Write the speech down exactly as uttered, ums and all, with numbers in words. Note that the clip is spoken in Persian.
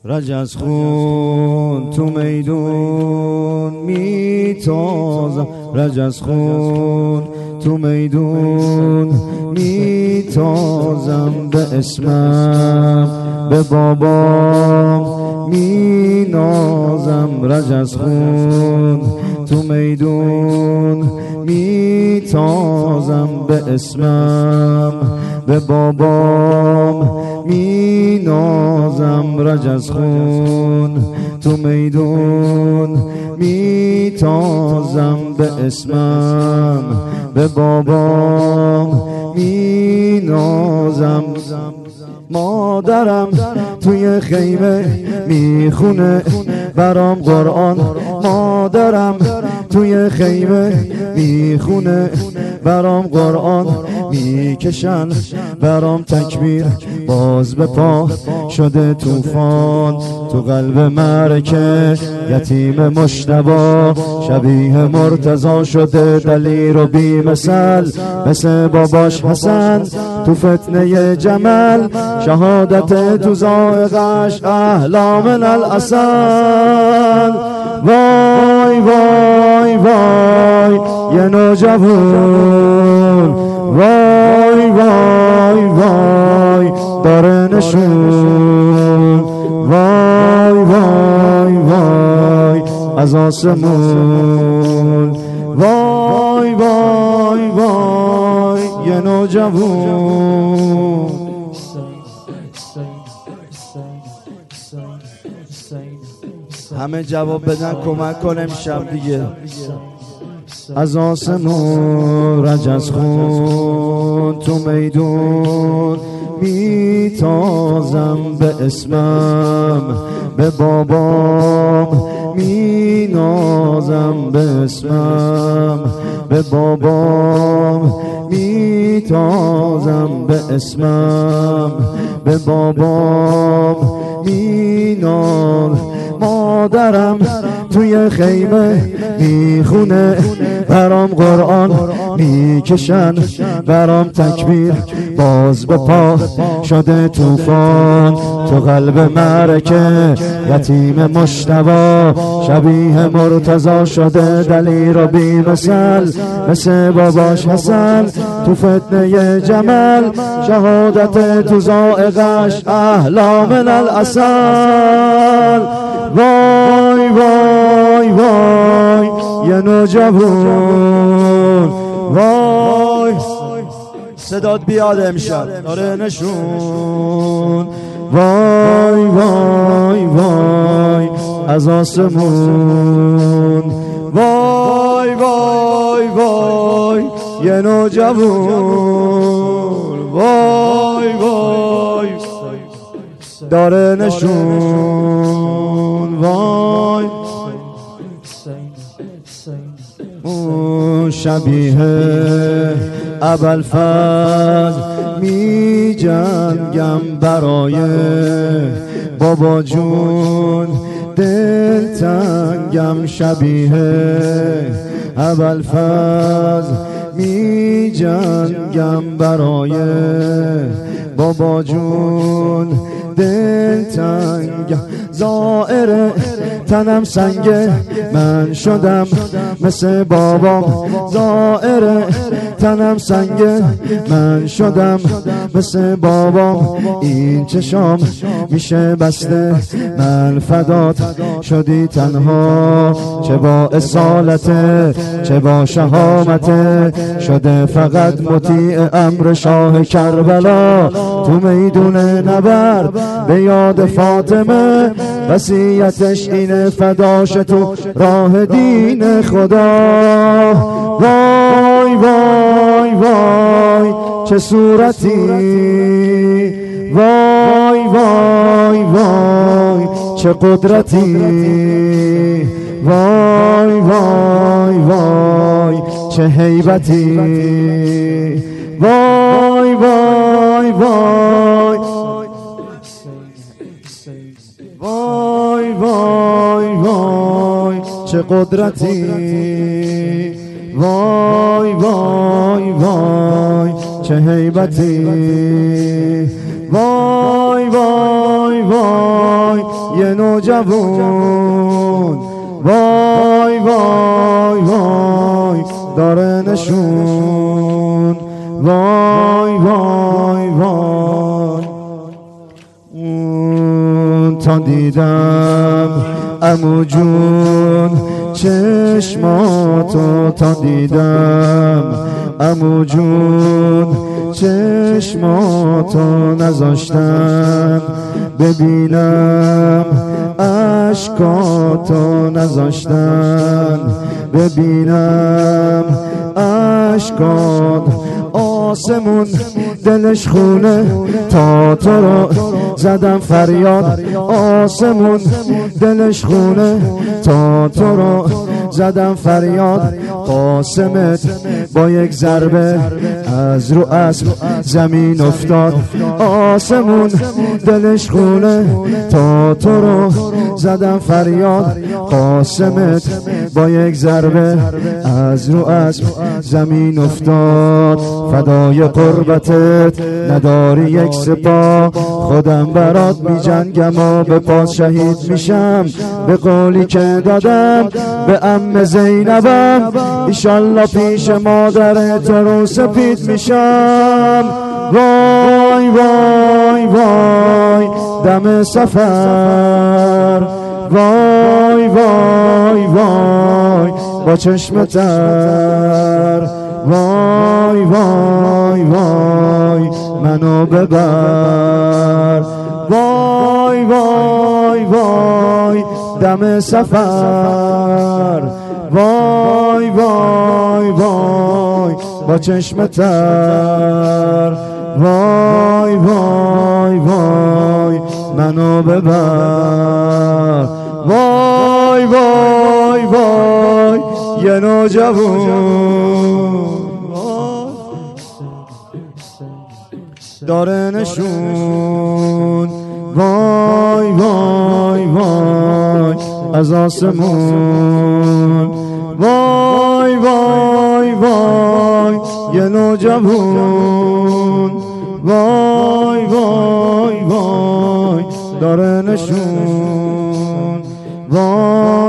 رجز خون تو میدون میتازم، رجز خون تو میدون میتازم، به اسمم به بابام مینازم. رجز خون تو میدون میتازم، به اسمم به بابام مینازم. رجز خون تو میدون میتازم، به اسمم به بابام مینازم. مادرم توی خیمه میخونه برام قرآن، مادرم توی خیمه میخونه برام قرآن، میکشن برام تکبیر، باز به پا شده طوفان. تو قلب مرکه یتیم مجتبی، شبیه مرتضی شده دلیر و بی مثل، مثل باباش حسن تو فتنه جمل، شهادت تو ذائقش احلا من العسل. وای وای وای یه نوجوان، وای وای وای داره نشون، وای وای وای از آسمون، وای وای وای یه نوجوان. همه جواب بدن کمک کنم شب دیگه. از آسمون رجز خون تو میدون میتازم، به اسمم به بابام مینازم، به اسمم به بابام میتازم، به اسمم به بابام مینازم. مادرم توی خیمه میخونه برام قرآن، میکشن برام تکبیر، باز به پا شده طوفان. تو قلب مرکه یتیم مجتبی، شبیه مرتضی شده دلیر و بی مثل، مثل باباش حسن تو فتنه جمل، شهادت تو ذائقش احلا من العسل. وای وای وای یه نوجوان، وای صدات بیاد امشب داره نشون، وای وای وای از آسمون، وای وای وای یه نوجوان، وای وای داره نشون، وای اون شبیه ابوالفضل می جنگم برای بابا جون، دل تنگم. شبیه ابوالفضل می جنگم برای بابا جون، دل تنگم. زائر تنم سنگه من شدم مثل بابام، زائر تنم سنگه من شدم مثل بابام. این چشام میشه بسته من فدات شدی تنها، چه با اصالته چه با شهامته، شده فقط مطیع امر شاه کربلا. تو میدون نبرد به یاد فاطمه، وصیتش اینه فداش تو راه دین خدا. وای وای وای چه صورتی، وای وای وای چه قدرتی، وای وای وای چه هیبتی، وای وای وای وای وای وای چه قدرتی، وای وای وای چه هیبتی، وای وای وای یه نوجوان وای وای وای داره نشون وای وای وای اون تا دیدم عمو جون چشماتو تا دیدم عمو جون چشماتو نذاشتم ببینم اشکاتو نذاشتن ببینم اشکات آسمون دلش خونه تا تو رو زدم فریاد آسمون دلش خونه تا تو رو زدم فریاد قاسمت با یک ضربه از رو اسب زمین افتاد آسمون دلش خونه تا تو رو زدم فریاد قاسمت با یک ضربه از رو اسب زمین افتاد فدای قربتت نداری یک سپاه خودم برات می جنگم و به پاس شهید میشم به قولی که دادم به عم زینبم ایشالله پیش مادر تو رو سپید میشم وای وای وای دم سفر وای وای وای با چشم تر وای وای وای منو ببر وای وای وای دم سفر وای وای وای با چشم تر وای وای وای منو ببر وای وای وای یه نوجوان داره نشون وای وای وای از آسمون وای وای وای یه نوجوان وای وای وای داره نشون وای